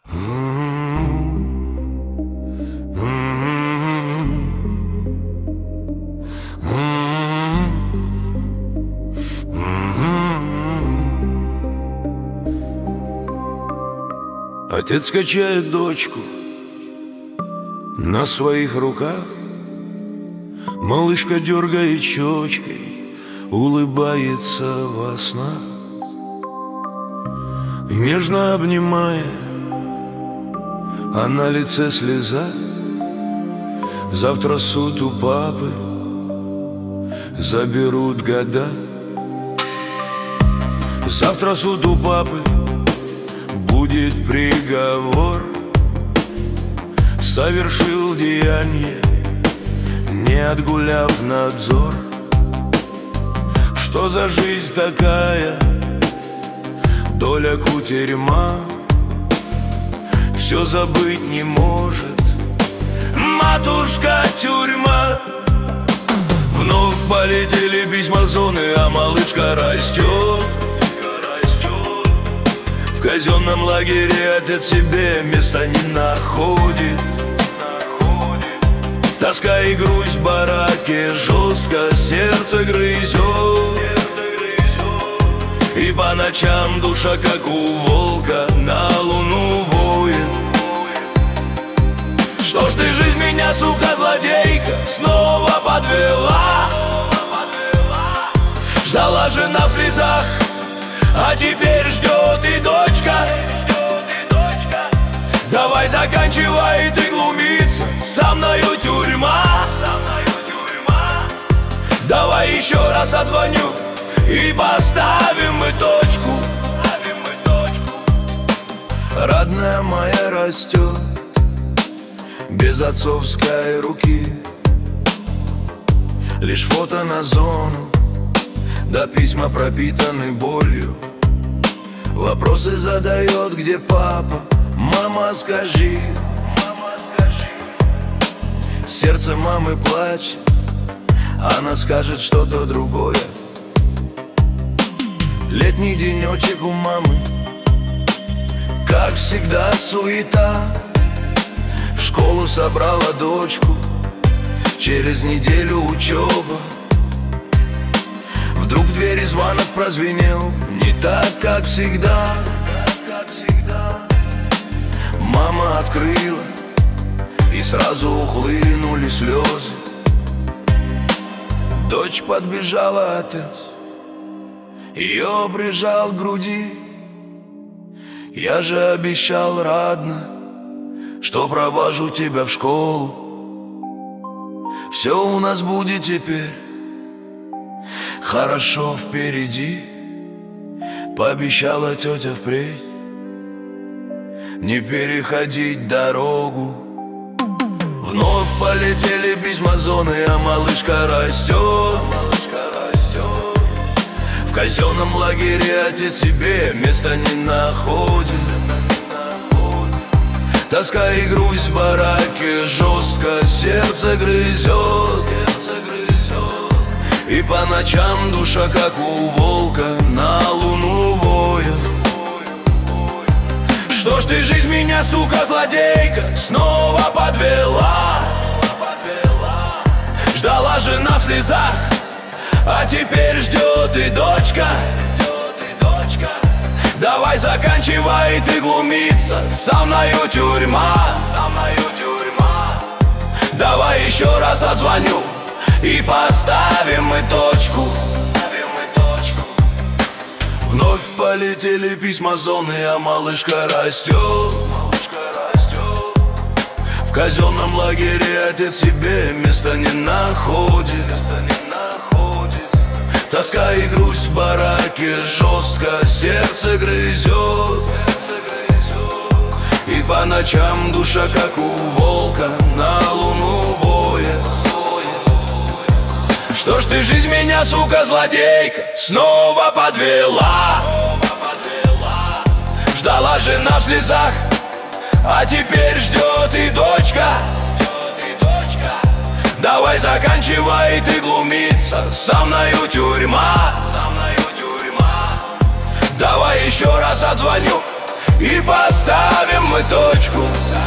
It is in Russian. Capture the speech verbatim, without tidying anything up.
Отец качает дочку на своих руках, малышка дергает щечкой, улыбается во снах. И нежно обнимая, а на лице слеза. Завтра суд у папы, заберут года. Завтра суд у папы, будет приговор. Совершил деяние, не отгуляв надзор. Что за жизнь такая, доля кутерьма, все забыть не может матушка тюрьма. Вновь полетели письма зоны, а малышка растет. В казенном лагере отец себе места не находит. Тоска и грусть в бараке жестко сердце грызет. И по ночам душа, как у волка, на луну воет. Что ж ты, жизнь, меня, сука, злодейка, снова подвела? Ждала жена в слезах, а теперь ждет и дочка. Давай заканчивай ты глумиться, со мною тюрьма. Давай еще раз отзвоню и поставим мы точку. Родная моя растет без отцовской руки. Лишь фото на зону, да письма пропитаны болью. Вопросы задает, где папа, мама, скажи. Сердце мамы плачет, она скажет что-то другое. Летний денечек у мамы, как всегда суета. В школу собрала дочку, через неделю учеба. Вдруг в двери звонок прозвенел, не так, как всегда. Мама открыла, и сразу ухлынули слезы. Дочь подбежала, отец ее прижал к груди. Я же обещал, родно, что провожу тебя в школу. Все у нас будет теперь хорошо впереди. Пообещала тетя впредь не переходить дорогу. Вновь полетели письма зоны, а малышка растет. В казенном лагере отец себе места не находит. Тоска и грусть в бараке жестко сердце грызет. И по ночам душа, как у волка, на луну воет. Что ж ты, жизнь, меня, сука, злодейка, снова подвела? Ждала жена в слезах, а теперь ждет и дочка. Давай заканчивай ты глумиться, со мною тюрьма. Давай еще раз отзвоню и поставим мы точку. Вновь полетели письма зоны, а малышка растет. В казенном лагере отец себе места не находит. Тоска и грусть в бараке жестко сердце грызет. И по ночам душа, как у волка, на луну воет. Что ж ты, жизнь, меня, сука, злодейка, снова подвела? Ждала жена в слезах, а теперь ждет и дочка. Давай заканчивай ты глумиться, со мною тюрьма. Давай еще раз отзвоню и поставим мы точку.